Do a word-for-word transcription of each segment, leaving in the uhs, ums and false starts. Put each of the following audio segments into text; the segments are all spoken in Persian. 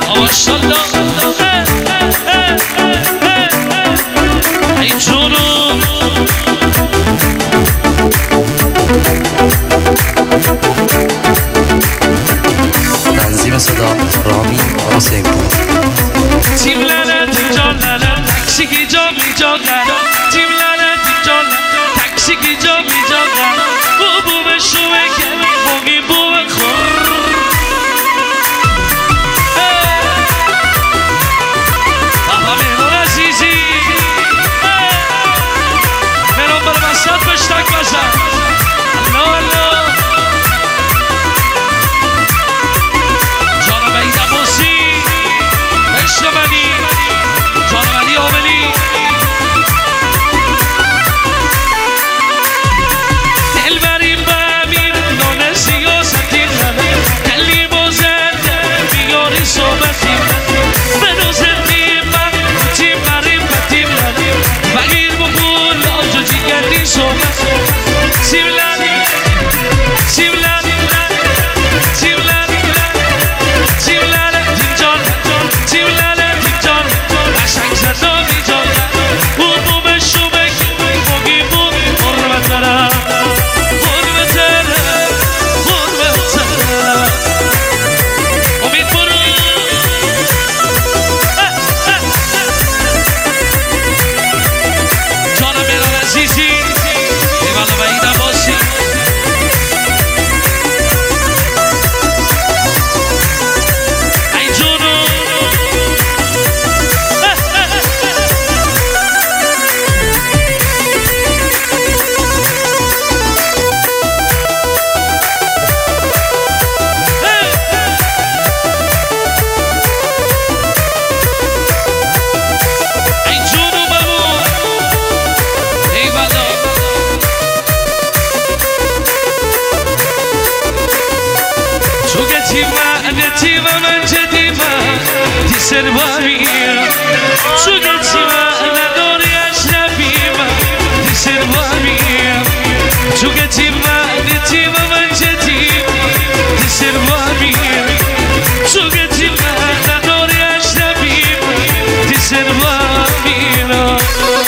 ماشالله ای جونو تنظیم صدا رامی حسین پور تیم لعنت جان لعنت تکسی کی جا می جا لعنت تیم لعنت جان تکسی کی جا می جا لعنت بو بو به شوه که بوگی بو خور آها مهنون عزیزی مهنون بر مساد بشتک بزن الله الله جانم عید عباسی عشق منی جانم علی عاملی دل بریم به امیر نان سیاستی دلی بازنده بیاری صحبتی بنازم تیم تیم بریم به تیم لنیم بگیر بکن آجا جیگردی صحبت تیم لنیم تیم لنیم تیم لنیم تیم لنیم تیم جان تیم لنیم تیم جان قشنگ زدا می جان بود بو به شومک بگی بود قربت دارم قربت دارم قربت دارم امید برو جانم مهران عزیزی ایوالا و عید عباسی ای جونو ای جونو بابو ایوالا تو که تیمه نه تیمه من جدیمه دی سرواریم تو که تیمه نداری اشرفیمه دی سرواریم تو که تیمه نه تیمه من جدیم دی سرواریم تو که تیمه نداری اشرفیمه دی سرواریم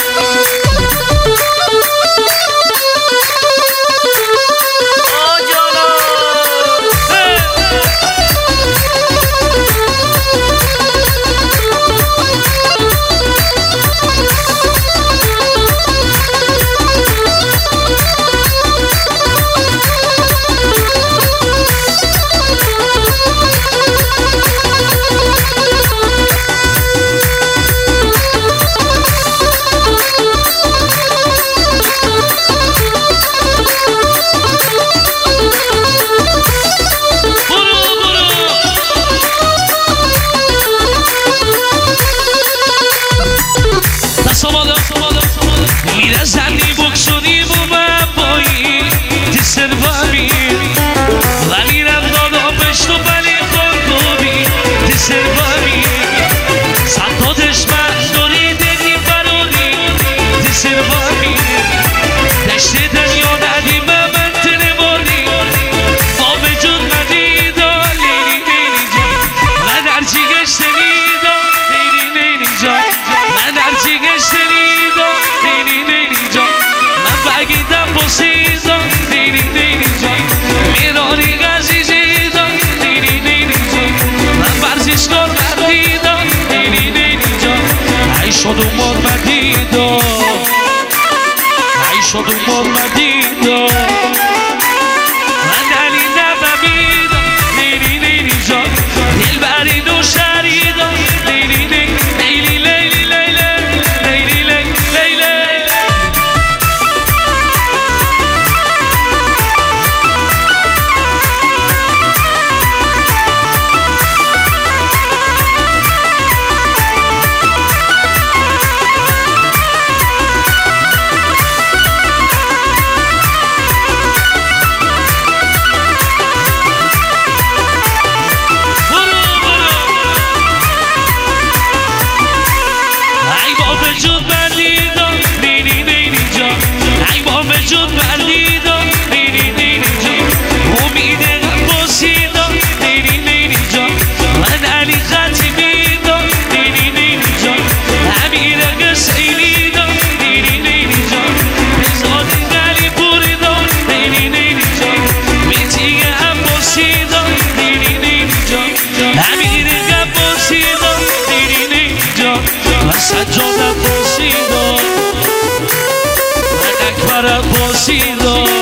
میره زنی بکسونیم و من بایی دی سرواریم ولی رم دادا بشتو بلی خورگوبی دی سرواریم صد دشمن داری دیدی براری دی سرواریم دشت دنیا ندیم من تنباری با وجود ندیدا لیلی لیلی جان من هرچی گشتنیدا لیلی لیلی جان من هرچی گشتنیدا لیلی لیلی جان من بگیدم بسیدا لیلی لیلی جان میرانی عزیزیدا لیلی لیلی جان من ورزشکار مردیدا لیلی لیلی جان ای شد و مرمدیدا ای شد و مرمدیدا من علی نبمیدا لیلی لیلی جان دل برید و شریدا لیلی لیلی لیلی لیلی لیلی لیلی لیلی سجادت بازی دار من اکبرت بازی دار